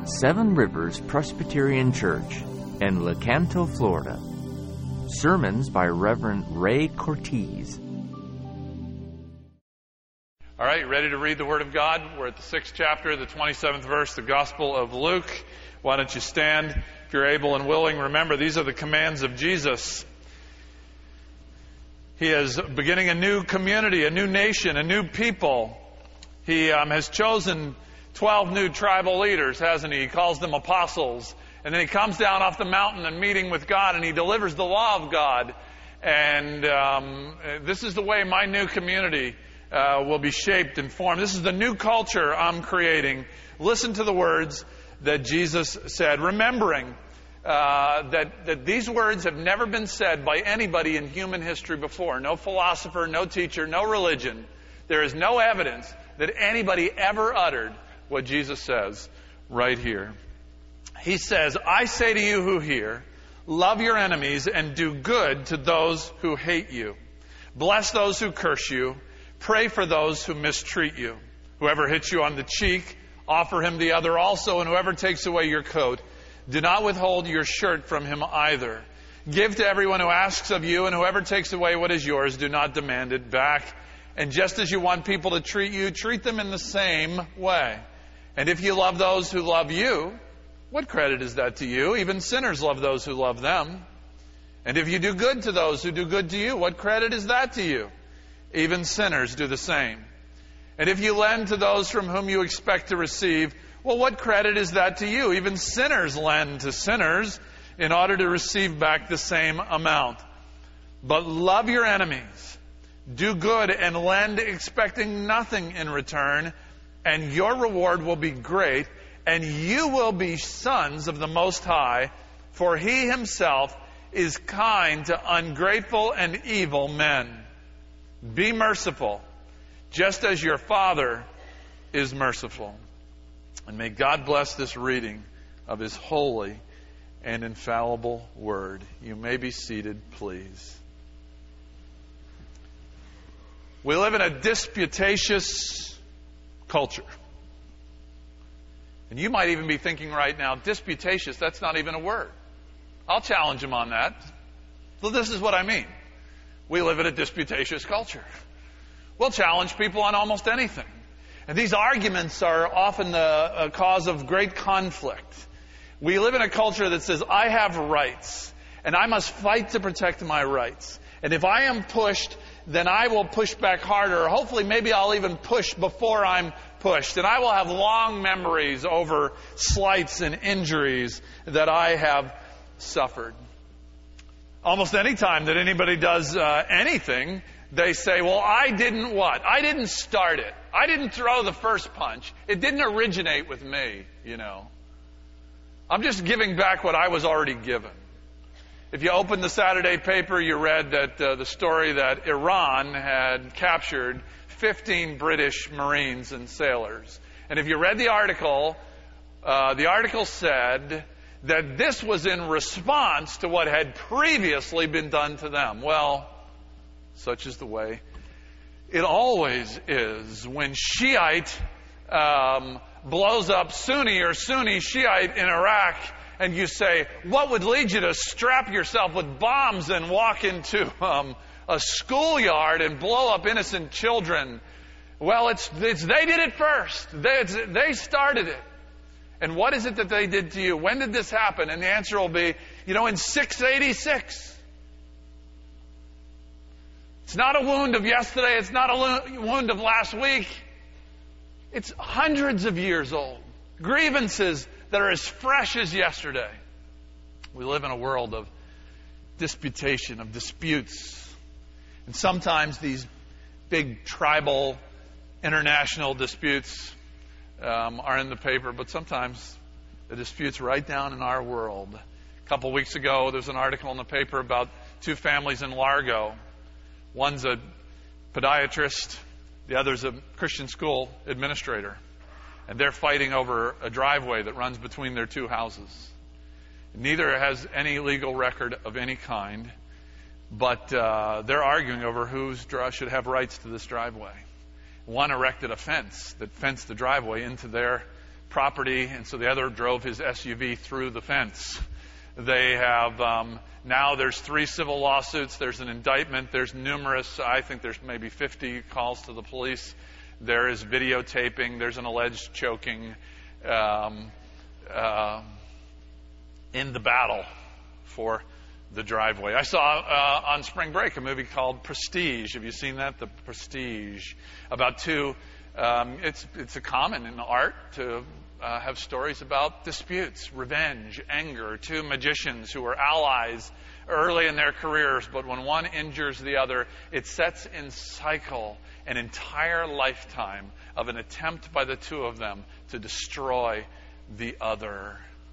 Seven Rivers Presbyterian Church in Lecanto, Florida. Sermons by Reverend Ray Cortez. All right, ready to read the Word of God? We're at the 6th chapter, the 27th verse, the Gospel of Luke. Why don't you stand if you're able and willing? Remember, these are the commands of Jesus. He is beginning a new community, a new nation, a new people. He has chosen 12 new tribal leaders, hasn't he? He calls them apostles. And then he comes down off the mountain and meeting with God, and he delivers the law of God. And this is the way my new community will be shaped and formed. This is the new culture I'm creating. Listen to the words that Jesus said, remembering that these words have never been said by anybody in human history before. No philosopher, no teacher, no religion. There is no evidence that anybody ever uttered what Jesus says right here. He says, I say to you who hear, love your enemies and do good to those who hate you. Bless those who curse you. Pray for those who mistreat you. Whoever hits you on the cheek, offer him the other also, and whoever takes away your coat, do not withhold your shirt from him either. Give to everyone who asks of you, and whoever takes away what is yours, do not demand it back. And just as you want people to treat you, treat them in the same way. And if you love those who love you, what credit is that to you? Even sinners love those who love them. And if you do good to those who do good to you, what credit is that to you? Even sinners do the same. And if you lend to those from whom you expect to receive, well, what credit is that to you? Even sinners lend to sinners in order to receive back the same amount. But love your enemies. Do good and lend expecting nothing in return, and your reward will be great, and you will be sons of the Most High, for He Himself is kind to ungrateful and evil men. Be merciful, just as your Father is merciful. And may God bless this reading of His holy and infallible Word. You may be seated, please. We live in a disputatious culture. And you might even be thinking right now, disputatious, that's not even a word. I'll challenge him on that. So this is what I mean. We live in a disputatious culture. We'll challenge people on almost anything. And these arguments are often the cause of great conflict. We live in a culture that says, I have rights, and I must fight to protect my rights. And if I am pushed, then I will push back harder. Or hopefully, maybe I'll even push before I'm pushed. And I will have long memories over slights and injuries that I have suffered. Almost any time that anybody does anything, they say, well, I didn't what? I didn't start it. I didn't throw the first punch. It didn't originate with me, you know. I'm just giving back what I was already given. If you opened the Saturday paper, you read that the story that Iran had captured 15 British Marines and sailors. And if you read the article said that this was in response to what had previously been done to them. Well, such is the way it always is when Shiite blows up Sunni or Sunni Shiite in Iraq. And you say, what would lead you to strap yourself with bombs and walk into a schoolyard and blow up innocent children? Well, it's they did it first. They started it. And what is it that they did to you? When did this happen? And the answer will be, in 686. It's not a wound of yesterday. It's not a wound of last week. It's hundreds of years old. Grievances that are as fresh as yesterday. We live in a world of disputation, of disputes. And sometimes these big tribal, international disputes are in the paper, but sometimes the disputes right down in our world. A couple weeks ago, there was an article in the paper about two families in Largo. One's a podiatrist, the other's a Christian school administrator. And they're fighting over a driveway that runs between their two houses. Neither has any legal record of any kind, but they're arguing over who should have rights to this driveway. One erected a fence that fenced the driveway into their property, and so the other drove his SUV through the fence. They have, now there's 3 civil lawsuits, there's an indictment, there's numerous, I think there's maybe 50 calls to the police, there is videotaping, there's an alleged choking in the battle for the driveway. I saw on spring break a movie called Prestige. Have you seen that? The Prestige. About two, it's a common in art to have stories about disputes, revenge, anger. 2 magicians who were allies early in their careers, but when one injures the other, it sets in cycle an entire lifetime of an attempt by the 2 of them to destroy the other.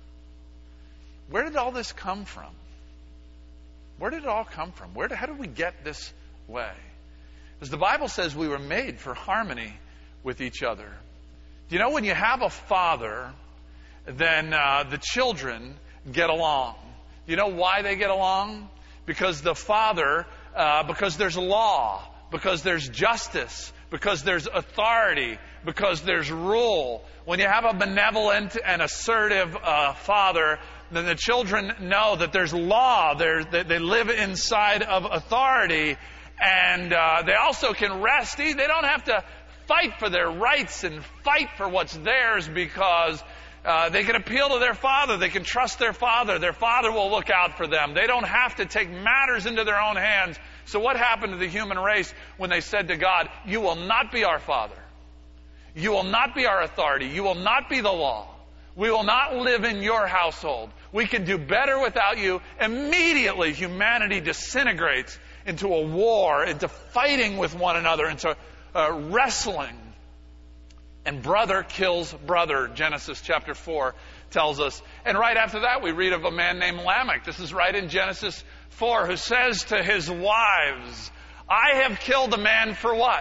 Where did all this come from? Where did it all come from? How did we get this way? Because the Bible says we were made for harmony with each other. Do you know when you have a father, then the children get along? Do you know why they get along? Because the father, because there's law, because there's justice, because there's authority, because there's rule. When you have a benevolent and assertive father, then the children know that there's law. They live inside of authority, and they also can rest. They don't have to fight for their rights and fight for what's theirs because they can appeal to their father. They can trust their father. Their father will look out for them. They don't have to take matters into their own hands. So what happened to the human race when they said to God, "You will not be our father. You will not be our authority. You will not be the law. We will not live in your household. We can do better without you." Immediately, humanity disintegrates into a war, into fighting with one another, into wrestling. And brother kills brother, Genesis chapter 4 tells us. And right after that, we read of a man named Lamech. This is right in Genesis 4, who says to his wives, "I have killed a man for what?"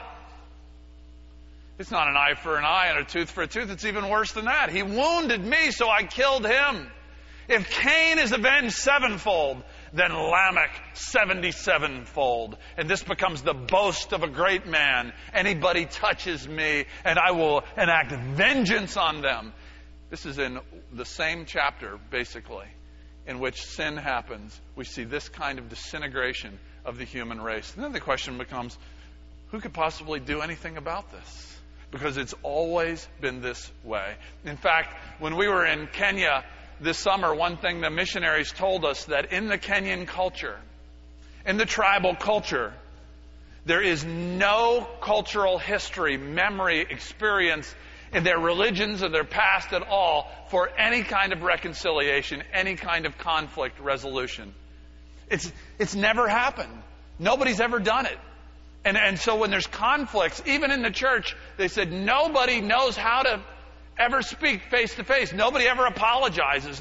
It's not an eye for an eye and a tooth for a tooth. It's even worse than that. He wounded me, so I killed him. If Cain is avenged 7-fold, then Lamech 77-fold. And this becomes the boast of a great man. Anybody touches me, and I will enact vengeance on them. This is in the same chapter, basically, in which sin happens. We see this kind of disintegration of the human race. And then the question becomes, who could possibly do anything about this? Because it's always been this way. In fact, when we were in Kenya this summer, one thing the missionaries told us, that in the Kenyan culture, in the tribal culture, there is no cultural history, memory, experience in their religions or their past at all for any kind of reconciliation, any kind of conflict resolution. It's never happened. Nobody's ever done it. And so when there's conflicts, even in the church, they said nobody knows how to ever speak face to face. Nobody ever apologizes.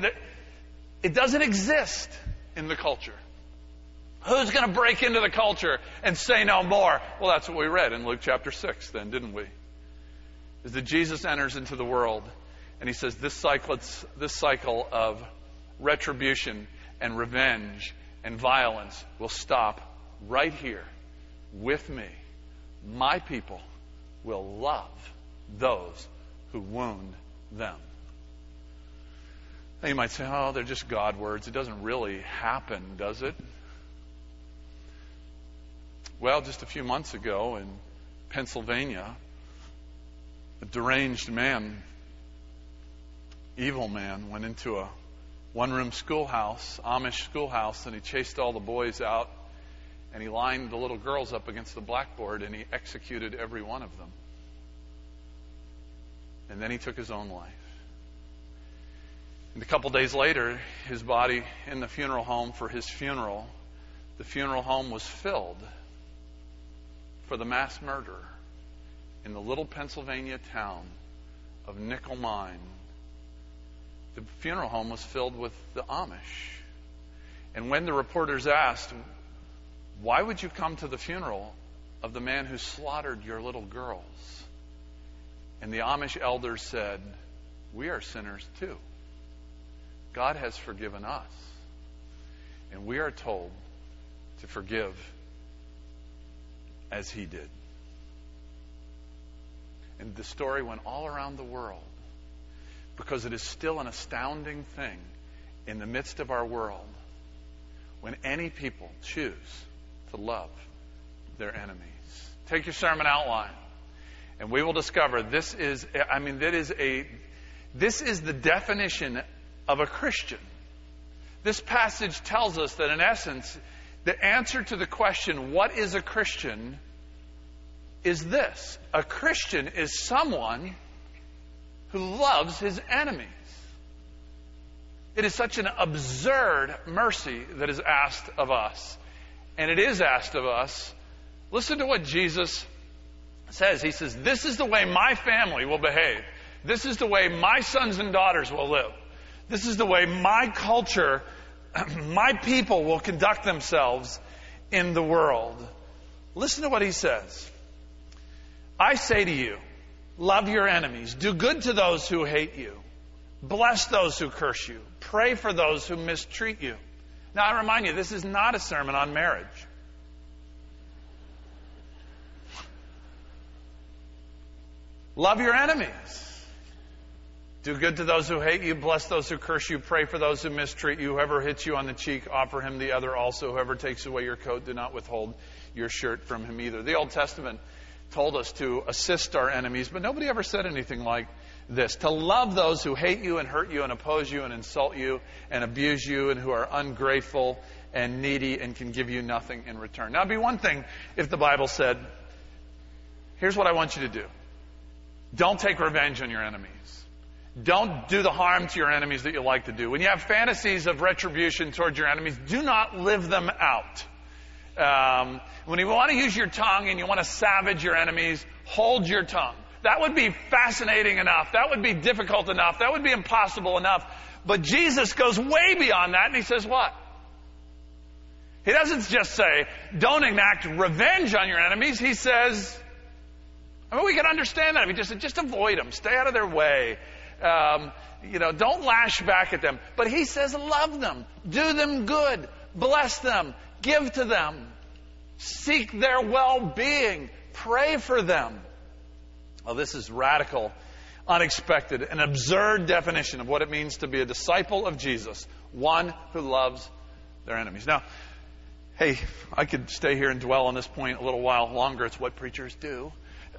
It doesn't exist in the culture. Who's going to break into the culture and say no more? Well, that's what we read in Luke chapter 6 then, didn't we? Is that Jesus enters into the world and he says this cycle of retribution and revenge and violence will stop right here with me. My people will love those who wound them. Now you might say, oh, they're just God words. It doesn't really happen, does it? Well, just a few months ago in Pennsylvania, a deranged man, evil man, went into a one-room schoolhouse, Amish schoolhouse, and he chased all the boys out, and he lined the little girls up against the blackboard, and he executed every one of them. And then he took his own life. And a couple days later, his body in the funeral home for his funeral, the funeral home was filled for the mass murderer in the little Pennsylvania town of Nickel Mine. The funeral home was filled with the Amish. And when the reporters asked, why would you come to the funeral of the man who slaughtered your little girls? And the Amish elders said, we are sinners too. God has forgiven us. And we are told to forgive as he did. And the story went all around the world. Because it is still an astounding thing in the midst of our world when any people choose to love their enemies. Take your sermon outline, and we will discover this is the definition of a Christian. This passage tells us that in essence, the answer to the question, what is a Christian, is this. A Christian is someone who loves his enemies. It is such an absurd mercy that is asked of us. And it is asked of us. Listen to what Jesus says. He says, this is the way my family will behave. This is the way my sons and daughters will live. This is the way my culture, my people will conduct themselves in the world. Listen to what he says. I say to you, love your enemies. Do good to those who hate you. Bless those who curse you. Pray for those who mistreat you. Now, I remind you, this is not a sermon on marriage. Love your enemies. Do good to those who hate you. Bless those who curse you. Pray for those who mistreat you. Whoever hits you on the cheek, offer him the other also. Whoever takes away your coat, do not withhold your shirt from him either. The Old Testament told us to assist our enemies, but nobody ever said anything like this. To love those who hate you and hurt you and oppose you and insult you and abuse you and who are ungrateful and needy and can give you nothing in return. Now, it'd be one thing if the Bible said, here's what I want you to do. Don't take revenge on your enemies. Don't do the harm to your enemies that you like to do. When you have fantasies of retribution towards your enemies, do not live them out. When you want to use your tongue and you want to savage your enemies, hold your tongue. That would be fascinating enough. That would be difficult enough. That would be impossible enough. But Jesus goes way beyond that, and he says what? He doesn't just say, don't enact revenge on your enemies. He says, we can understand that. If he just said, just avoid them. Stay out of their way. Don't lash back at them. But he says, love them. Do them good. Bless them. Give to them. Seek their well-being. Pray for them. Oh, this is radical, unexpected, an absurd definition of what it means to be a disciple of Jesus. One who loves their enemies. Now, hey, I could stay here and dwell on this point a little while longer. It's what preachers do.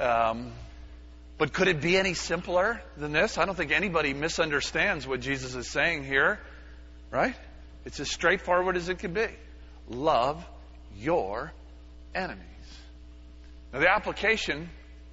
But could it be any simpler than this? I don't think anybody misunderstands what Jesus is saying here. Right? It's as straightforward as it can be. Love your enemies. Now, the application...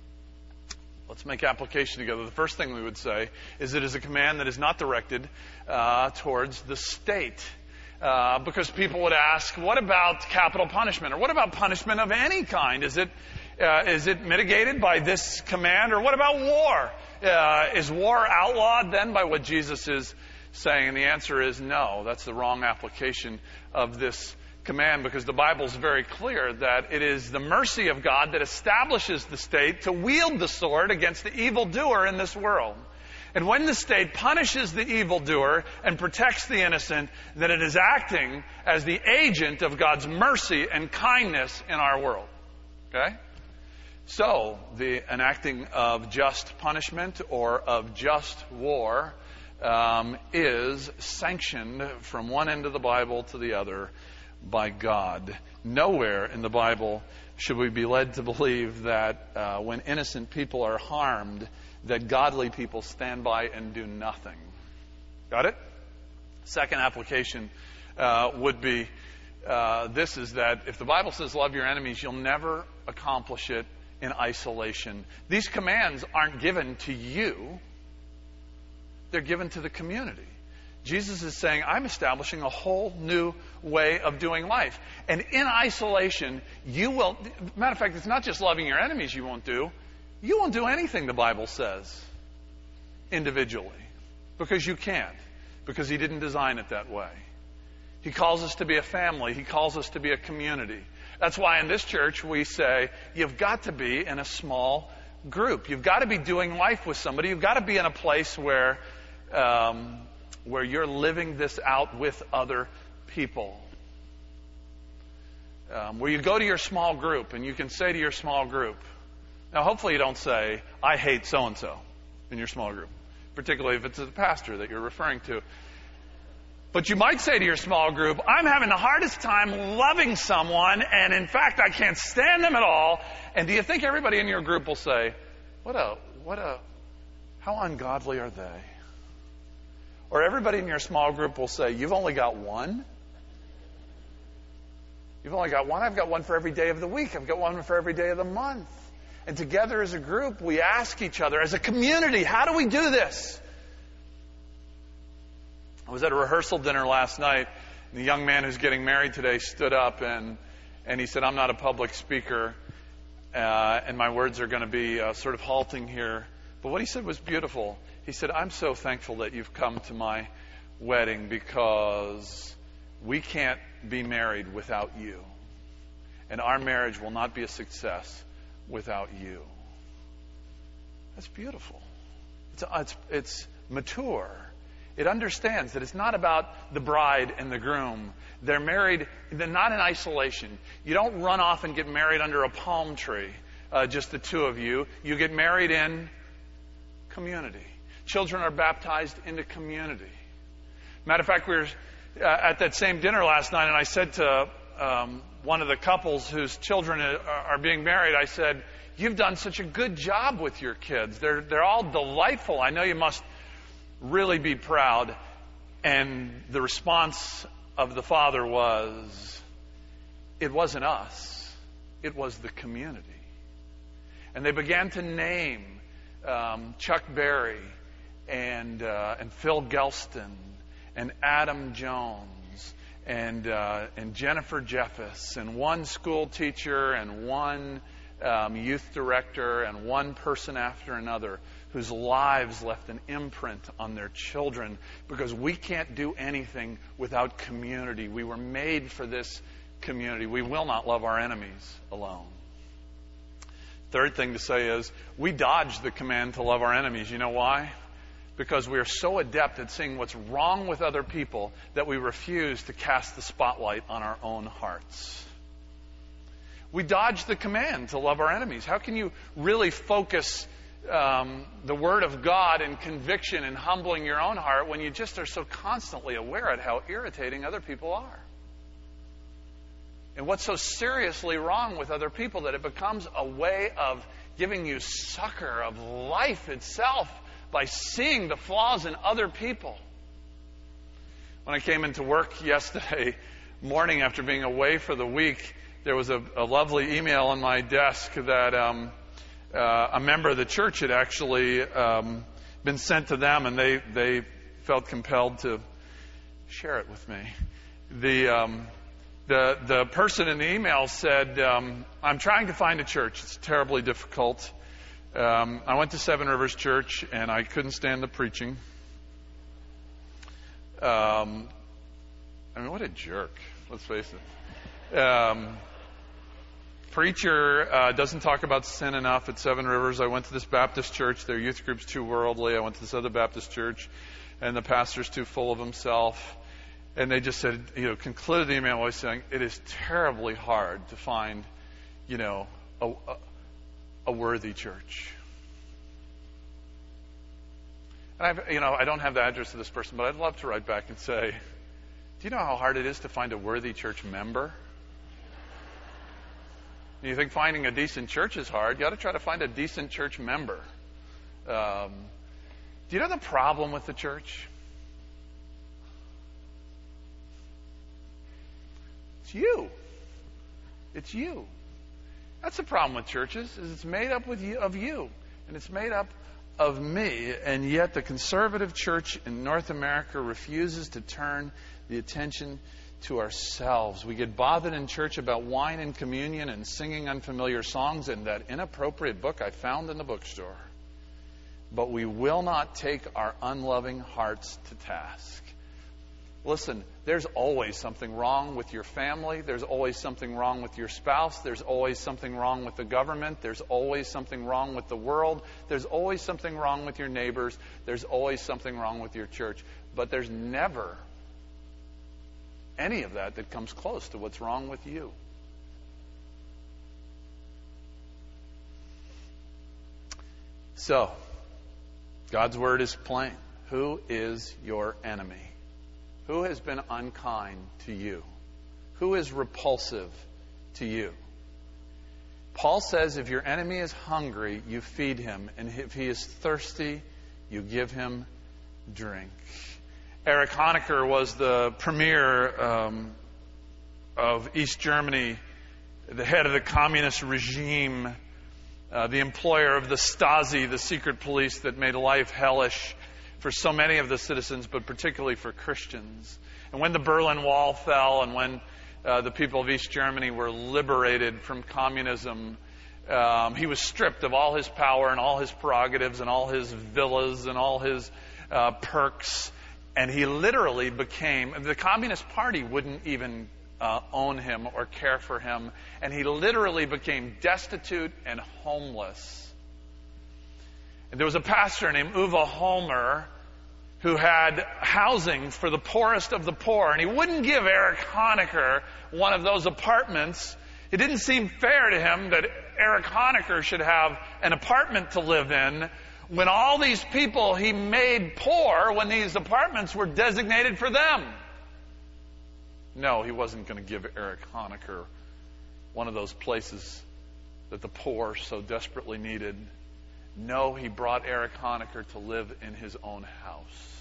Let's make application together. The first thing we would say is it is a command that is not directed towards the state. Because people would ask, what about capital punishment? Or what about punishment of any kind? Is it mitigated by this command? Or what about war? Is war outlawed then by what Jesus is saying? And the answer is no. That's the wrong application of this command, because the Bible is very clear that it is the mercy of God that establishes the state to wield the sword against the evildoer in this world. And when the state punishes the evildoer and protects the innocent, then it is acting as the agent of God's mercy and kindness in our world. Okay? So, the enacting of just punishment or of just war is sanctioned from one end of the Bible to the other by God. Nowhere in the Bible should we be led to believe that when innocent people are harmed, that godly people stand by and do nothing. Got it? Second application would be this is that if the Bible says love your enemies, you'll never accomplish it in isolation. These commands aren't given to you. They're given to the community. Jesus is saying, I'm establishing a whole new way of doing life. And in isolation, you will... Matter of fact, it's not just loving your enemies you won't do. You won't do anything the Bible says individually. Because you can't. Because He didn't design it that way. He calls us to be a family. He calls us to be a community. That's why in this church we say, you've got to be in a small group. You've got to be doing life with somebody. You've got to be in a place where you're living this out with other people. Where you go to your small group and you can say to your small group, now hopefully you don't say, I hate so-and-so in your small group. particularly if it's the pastor that you're referring to. But you might say to your small group, I'm having the hardest time loving someone, and in fact, I can't stand them at all. And do you think everybody in your group will say, how ungodly are they? Or everybody in your small group will say, you've only got one? You've only got one? I've got one for every day of the week. I've got one for every day of the month. And together as a group, we ask each other, as a community, how do we do this? I was at a rehearsal dinner last night, and the young man who's getting married today stood up and he said, I'm not a public speaker, and my words are going to be sort of halting here. But what he said was beautiful. He said, I'm so thankful that you've come to my wedding because we can't be married without you. And our marriage will not be a success without you. That's beautiful. It's mature. It understands that it's not about the bride and the groom. They're married, they're not in isolation. You don't run off and get married under a palm tree, just the two of you. You get married in community. Children are baptized into community. Matter of fact, we were at that same dinner last night, and I said to one of the couples whose children are being married, I said, you've done such a good job with your kids. They're all delightful. I know you must really be proud. And the response of the father was, it wasn't us. It was the community. And they began to name Chuck Berry and Phil Gelston and Adam Jones and Jennifer Jeffis and one school teacher and one youth director and one person after another whose lives left an imprint on their children, because we can't do anything without community. We were made for this community. We will not love our enemies alone. Third thing to say is we dodge the command to love our enemies. You know why? Because we are so adept at seeing what's wrong with other people that we refuse to cast the spotlight on our own hearts. We dodge the command to love our enemies. How can you really focus the Word of God in conviction and humbling your own heart when you just are so constantly aware at how irritating other people are? And what's so seriously wrong with other people that it becomes a way of giving you succor of life itself by seeing the flaws in other people. When I came into work yesterday morning after being away for the week, there was a lovely email on my desk that a member of the church had actually been sent to them, and they felt compelled to share it with me. The person in the email said, I'm trying to find a church. It's terribly difficult. I went to Seven Rivers Church, and I couldn't stand the preaching. I mean, what a jerk. Let's face it. Preacher doesn't talk about sin enough at Seven Rivers. I went to this Baptist church. Their youth group's too worldly. I went to this other Baptist church, and the pastor's too full of himself. And they just said, concluded the email by saying, it is terribly hard to find, a worthy church. And I don't have the address of this person, but I'd love to write back and say, do you know how hard it is to find a worthy church member? You think finding a decent church is hard? You ought to try to find a decent church member. Do you know the problem with the church? It's you. It's you. That's the problem with churches, is it's made up of you. And it's made up of me. And yet the conservative church in North America refuses to turn the attention to ourselves. We get bothered in church about wine and communion and singing unfamiliar songs and that inappropriate book I found in the bookstore. But we will not take our unloving hearts to task. Listen, there's always something wrong with your family. There's always something wrong with your spouse. There's always something wrong with the government. There's always something wrong with the world. There's always something wrong with your neighbors. There's always something wrong with your church. But there's never any of that comes close to what's wrong with you. So, God's word is plain. Who is your enemy? Who has been unkind to you? Who is repulsive to you? Paul says if your enemy is hungry, you feed him. And if he is thirsty, you give him drink. Erich Honecker was the premier of East Germany, the head of the communist regime, the employer of the Stasi, the secret police that made life hellish for so many of the citizens, but particularly for Christians. And when the Berlin Wall fell and when the people of East Germany were liberated from communism, he was stripped of all his power and all his prerogatives and all his villas and all his perks. And he literally became, the Communist Party wouldn't even own him or care for him. And he literally became destitute and homeless. And there was a pastor named Uwe Holmer who had housing for the poorest of the poor. And he wouldn't give Erich Honecker one of those apartments. It didn't seem fair to him that Erich Honecker should have an apartment to live in when all these people he made poor, when these apartments were designated for them. No, he wasn't going to give Erich Honecker one of those places that the poor so desperately needed. No, he brought Erich Honecker to live in his own house.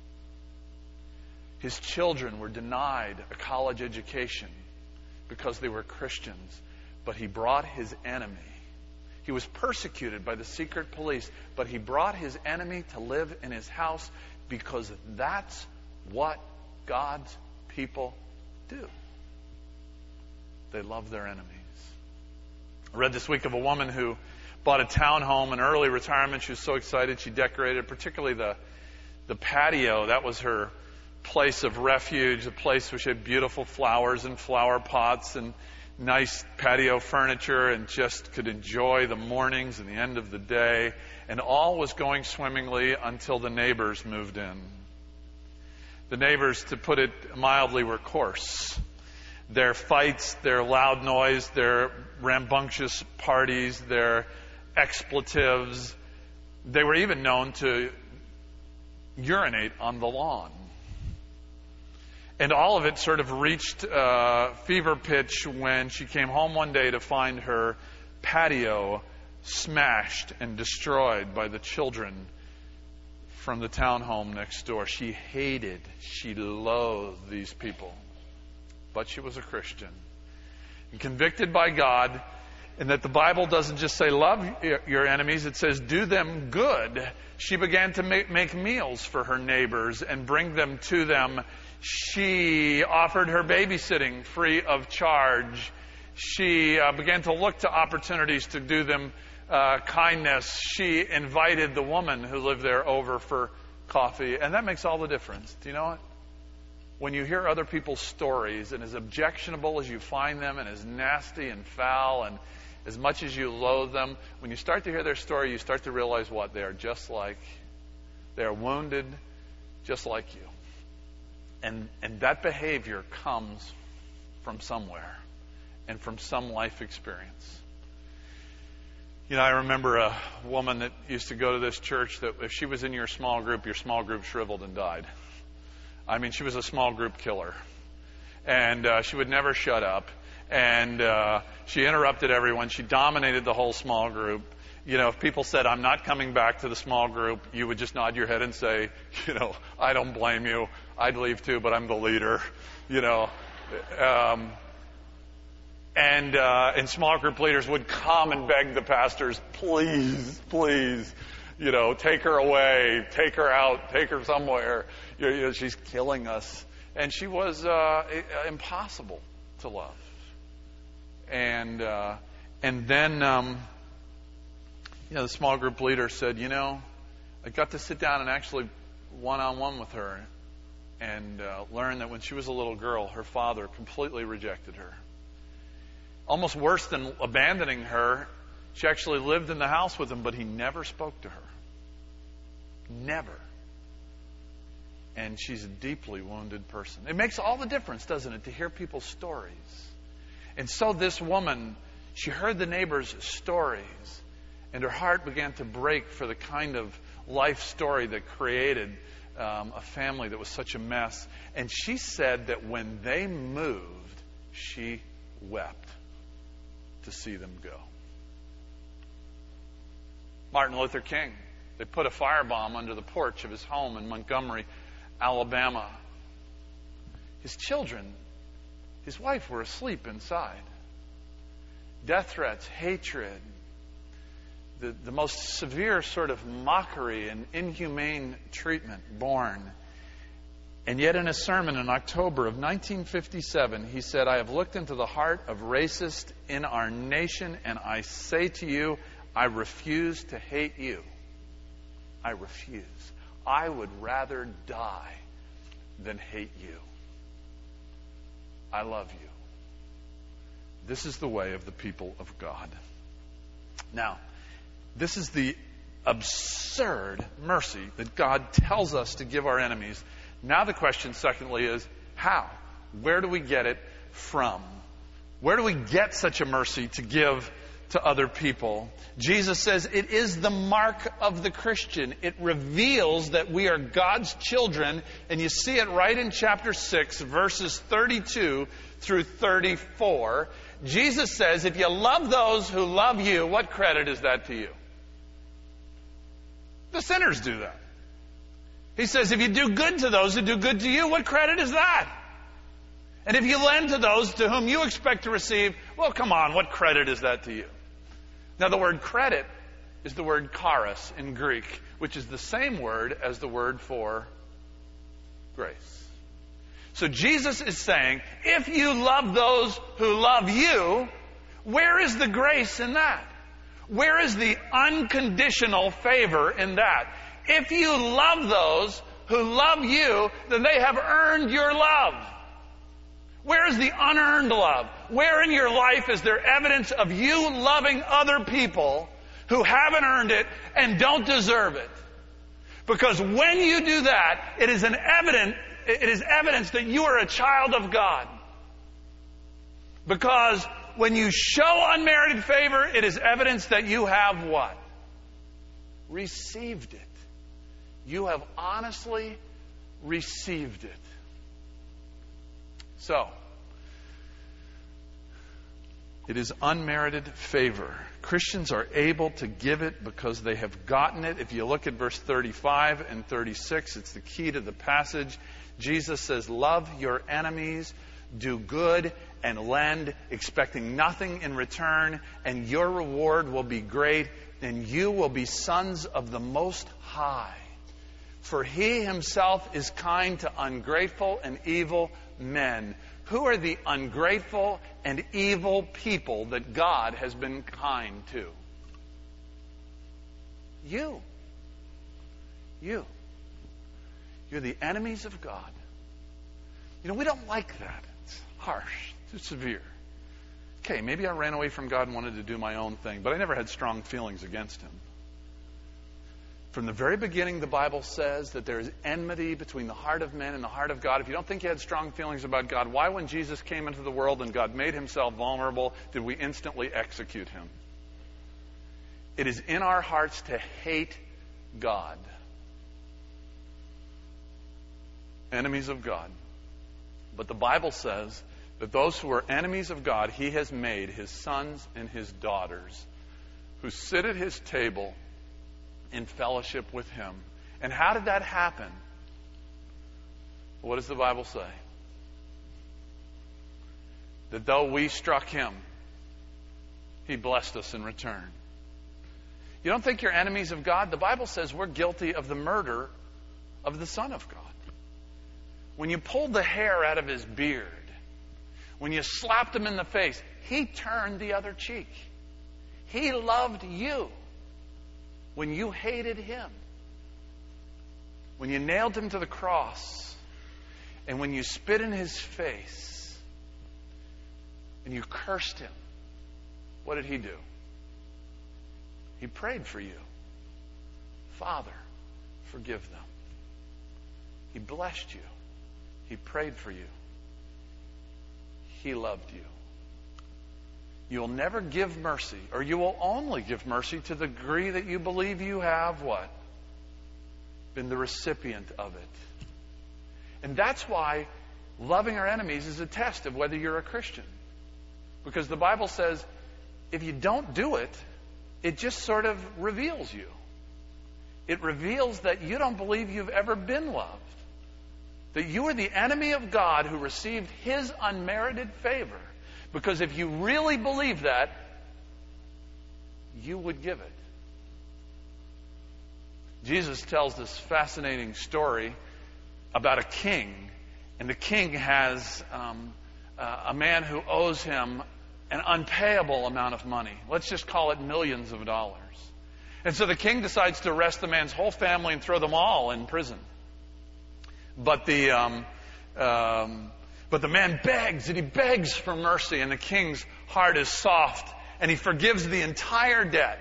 His children were denied a college education because they were Christians, but he brought his enemy. He was persecuted by the secret police, but he brought his enemy to live in his house because that's what God's people do. They love their enemies. I read this week of a woman who bought a townhome in early retirement. She was so excited. She decorated particularly the patio. That was her place of refuge, a place where she had beautiful flowers and flower pots and nice patio furniture and just could enjoy the mornings and the end of the day. And all was going swimmingly until the neighbors moved in. The neighbors, to put it mildly, were coarse. Their fights, their loud noise, their rambunctious parties, their expletives, they were even known to urinate on the lawn. And all of it sort of reached fever pitch when she came home one day to find her patio smashed and destroyed by the children from the townhome next door. She hated, she loathed these people. But she was a Christian. And convicted by God, and that the Bible doesn't just say love your enemies, it says do them good. She began to make meals for her neighbors and bring them to them. She offered her babysitting free of charge. She began to look to opportunities to do them kindness. She invited the woman who lived there over for coffee, and that makes all the difference. Do you know what? When you hear other people's stories, and as objectionable as you find them, and as nasty and foul, and as much as you loathe them, when you start to hear their story, you start to realize what? They are just like, they are wounded just like you. And that behavior comes from somewhere and from some life experience. You know, I remember a woman that used to go to this church that if she was in your small group shriveled and died. I mean, she was a small group killer. And she would never shut up. And she interrupted everyone. She dominated the whole small group. You know, if people said, I'm not coming back to the small group, you would just nod your head and say, you know, I don't blame you. I'd leave too, but I'm the leader. You know. And small group leaders would come and beg the pastors, please, please, you know, take her away, take her out, take her somewhere. You know, she's killing us. And she was impossible to love. And then, you know, the small group leader said, you know, I got to sit down and actually one-on-one with her and learn that when she was a little girl, her father completely rejected her. Almost worse than abandoning her, she actually lived in the house with him, but he never spoke to her. Never. And she's a deeply wounded person. It makes all the difference, doesn't it, to hear people's stories. And so this woman, she heard the neighbors' stories, and her heart began to break for the kind of life story that created a family that was such a mess. And she said that when they moved, she wept to see them go. Martin Luther King, they put a firebomb under the porch of his home in Montgomery, Alabama. His children, his wife were asleep inside. Death threats, hatred, the most severe sort of mockery and inhumane treatment born. And yet in a sermon in October of 1957, he said, "I have looked into the heart of racists in our nation, and I say to you, I refuse to hate you. I refuse. I would rather die than hate you. I love you." This is the way of the people of God. Now, this is the absurd mercy that God tells us to give our enemies. Now the question, secondly, is how? Where do we get it from? Where do we get such a mercy to give to other people? Jesus says it is the mark of the Christian. It reveals that we are God's children, and you see it right in chapter 6, verses 32 through 34. Jesus says, if you love those who love you, what credit is that to you? The sinners do that. He says, if you do good to those who do good to you, what credit is that? And if you lend to those to whom you expect to receive, well, come on, what credit is that to you? Now, the word credit is the word charis in Greek, which is the same word as the word for grace. So Jesus is saying, if you love those who love you, where is the grace in that? Where is the unconditional favor in that? If you love those who love you, then they have earned your love. Where is the unearned love? Where in your life is there evidence of you loving other people who haven't earned it and don't deserve it? Because when you do that, it is evidence that you are a child of God. Because when you show unmerited favor, it is evidence that you have what? Received it. You have honestly received it. So, it is unmerited favor. Christians are able to give it because they have gotten it. If you look at verse 35 and 36, it's the key to the passage. Jesus says, love your enemies, do good, and lend, expecting nothing in return, and your reward will be great, and you will be sons of the Most High. For he himself is kind to ungrateful and evil men. Who are the ungrateful and evil people that God has been kind to? You. You. You're the enemies of God. You know, we don't like that. It's harsh. Too severe. Okay, maybe I ran away from God and wanted to do my own thing, but I never had strong feelings against him. From the very beginning, the Bible says that there is enmity between the heart of men and the heart of God. If you don't think you had strong feelings about God, why, when Jesus came into the world and God made himself vulnerable, did we instantly execute him? It is in our hearts to hate God. Enemies of God. But the Bible says that those who are enemies of God, he has made his sons and his daughters who sit at his table in fellowship with him. And how did that happen? What does the Bible say? That though we struck him, he blessed us in return. You don't think you're enemies of God? The Bible says we're guilty of the murder of the Son of God. When you pulled the hair out of his beard, when you slapped him in the face, he turned the other cheek. He loved you when you hated him. When you nailed him to the cross, and when you spit in his face, and you cursed him, what did he do? He prayed for you. Father, forgive them. He blessed you. He prayed for you. He loved you. You will never give mercy, or you will only give mercy to the degree that you believe you have what? been the recipient of it. And that's why loving our enemies is a test of whether you're a Christian. Because the Bible says if you don't do it, it just sort of reveals you. It reveals that you don't believe you've ever been loved. That you are the enemy of God who received His unmerited favor. Because if you really believe that, you would give it. Jesus tells this fascinating story about a king. And the king has a man who owes him an unpayable amount of money. Let's just call it millions of dollars. And so the king decides to arrest the man's whole family and throw them all in prison. But the man begs, and he begs for mercy, and the king's heart is soft, and he forgives the entire debt.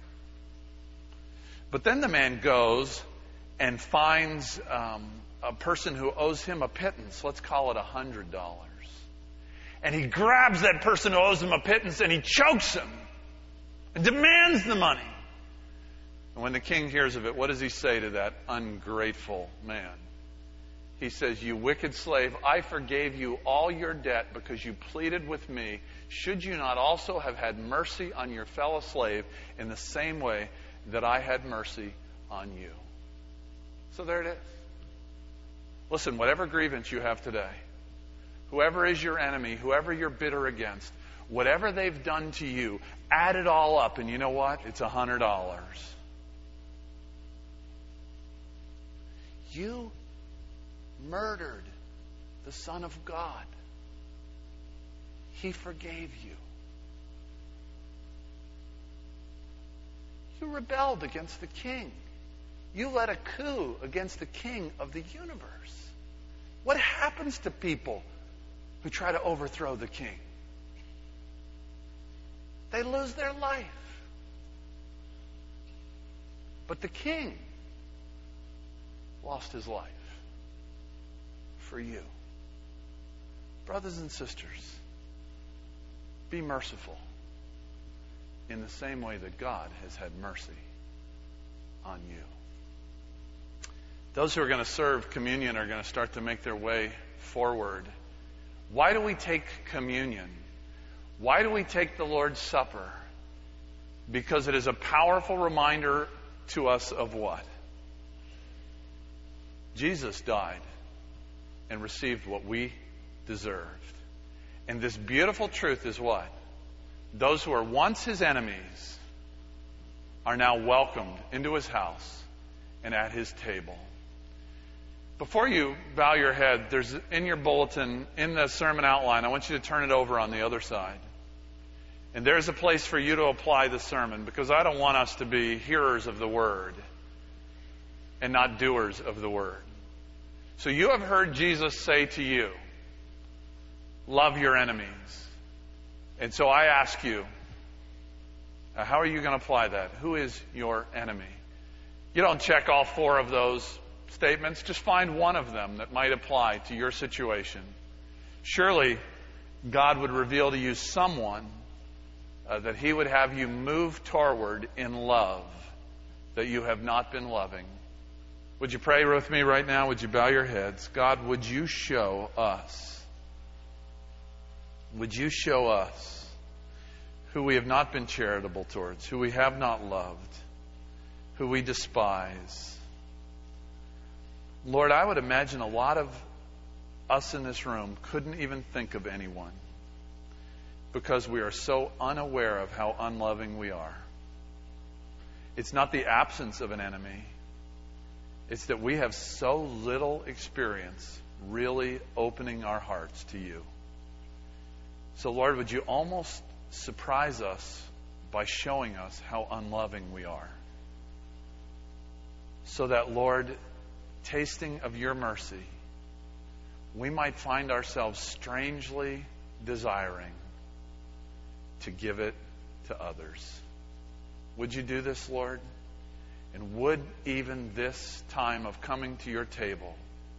But then the man goes and finds a person who owes him a pittance. Let's call it $100. And he grabs that person who owes him a pittance and he chokes him and demands the money. And when the king hears of it, what does he say to that ungrateful man? He says, "You wicked slave, I forgave you all your debt because you pleaded with me. Should you not also have had mercy on your fellow slave in the same way that I had mercy on you?" So there it is. Listen, whatever grievance you have today, whoever is your enemy, whoever you're bitter against, whatever they've done to you, add it all up, and you know what? It's $100. You murdered the Son of God. He forgave you. You rebelled against the king. You led a coup against the king of the universe. What happens to people who try to overthrow the king? They lose their life. But the king lost his life for you. Brothers and sisters, be merciful in the same way that God has had mercy on you. Those who are going to serve communion are going to start to make their way forward. Why do we take communion? Why do we take the Lord's Supper? Because it is a powerful reminder to us of what? Jesus died and received what we deserved. And this beautiful truth is what? Those who were once His enemies are now welcomed into His house and at His table. Before you bow your head, there's in your bulletin, in the sermon outline, I want you to turn it over on the other side. And there's a place for you to apply the sermon, because I don't want us to be hearers of the word and not doers of the word. So you have heard Jesus say to you, love your enemies. And so I ask you, how are you going to apply that? Who is your enemy? You don't check all four of those statements. Just find one of them that might apply to your situation. Surely God would reveal to you someone that He would have you move toward in love that you have not been loving. Would you pray with me right now? Would you bow your heads? God, would you show us? Would you show us who we have not been charitable towards, who we have not loved, who we despise? Lord, I would imagine a lot of us in this room couldn't even think of anyone because we are so unaware of how unloving we are. It's not the absence of an enemy. It's that we have so little experience really opening our hearts to you. So, Lord, would you almost surprise us by showing us how unloving we are? So that, Lord, tasting of your mercy, we might find ourselves strangely desiring to give it to others. Would you do this, Lord? And would even this time of coming to your table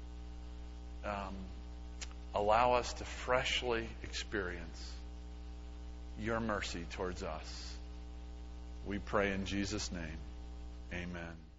allow us to freshly experience your mercy towards us? We pray in Jesus' name. Amen.